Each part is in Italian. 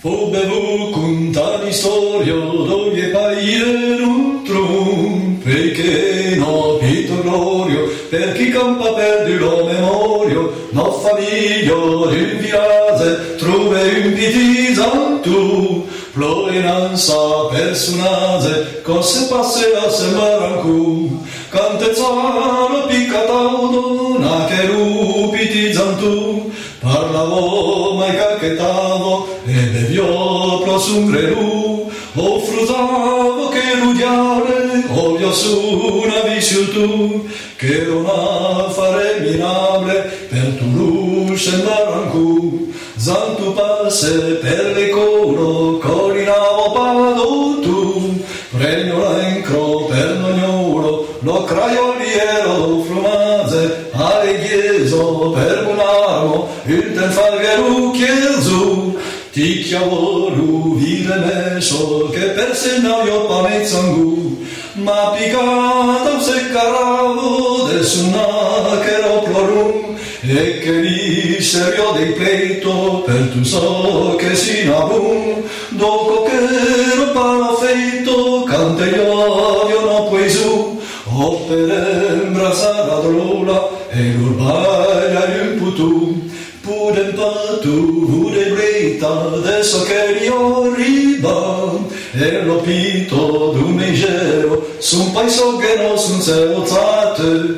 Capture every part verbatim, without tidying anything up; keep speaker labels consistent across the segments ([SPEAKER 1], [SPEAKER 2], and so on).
[SPEAKER 1] Fu bevu contani storio dove paie non trum, perché no pito glorio, per chi campa perdu lo memorio, no famiglio d'un virase, trove un pitisan tu, ploenanza personase, cose passe a sembarancu, cantezzano piccataudo, na che rupitizan tu, parlavo mai cacchettavo, e beviò prosungreru, o frutavo che rudiare, o io su una visciutu, che non affare mirabile, per tu luce marancu, zantu passe per le coro, corinavo pado tu, pregno l'encro per l'ognolo, lo craioliero frumase, ale chieso per un armo, il tenfagheru chiesu, ti chiavolu vire meso, che per se naio pamezzangu, ma picata se caravo del sunna che lo plorum, e che lì serio dei pleito, per tu so che si nabum, dopo che lo palo feito, cante io, io no puoi su, o per embrasar la drola, e l'urbaglia un putu, pure in patu, pure brita, adesso che io riba, e lo pito d'un meigero, sun paiso che non sun seozate,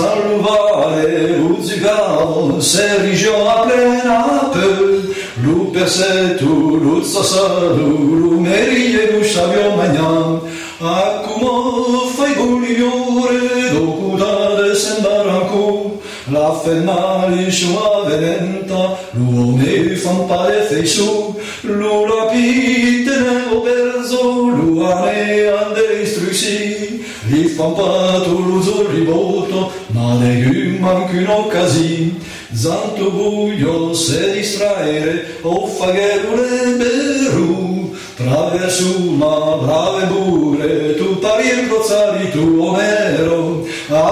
[SPEAKER 1] zaluvare, uzigavo, se rigio a plena pe, lu persetu, lu sasaru, lu meriglie, lu sciavio magnan, accumo fai buliore, dopo dare sembarancu, la fennali sua venenta, l'uome fan pare feisu, lu rapite nego perso, lu ane ande istrusi, li fan patu l'uso riboto, ma legum anche un'occasi, zanto buio se distraere, o fagherule beru, traversu ma brave bure, tu pari e crozzari tu omero,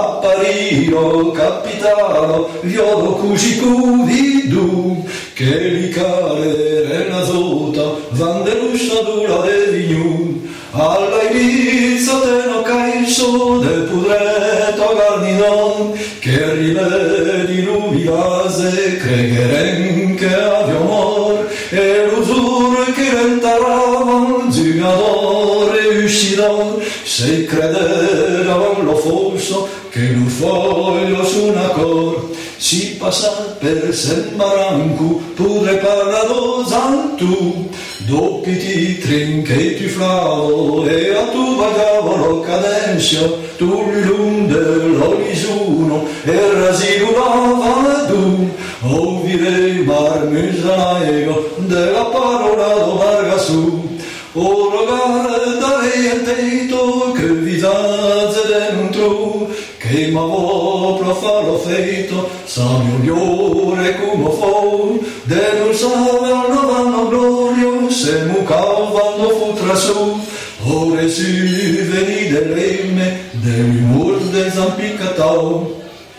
[SPEAKER 1] appariro capitano, viodo cucicu vidu, che li care la zota, van de lusciadura de vignu, alla Ibiza te no caixo, del pudreto garnidon, che rivedi nubilase, cregeren che avio amor, e l'usur che rentaravan, giugador e uscidon, se crederavan lo fosso, che lo foglio su una cor, si passa per sembarancu, pure parlado zantu, doppi ti trinchetti flavo, e a tu vagavo lo cadenzio, tu l'ilunde lo lisuno, e rasilunava tu, o vire marmusanaego, della parola do varga su, o rogardarei il teito, che visazze dentro, che m'avo profalo feito, sabio liore come fo, de non savano vanno glorio, se mu calvando fu trasù, ore si veni dell'emme, dell'umor del zampicatao,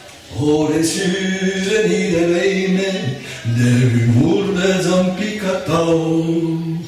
[SPEAKER 1] ore si veni dell'emme, dell'umor del zampicatao.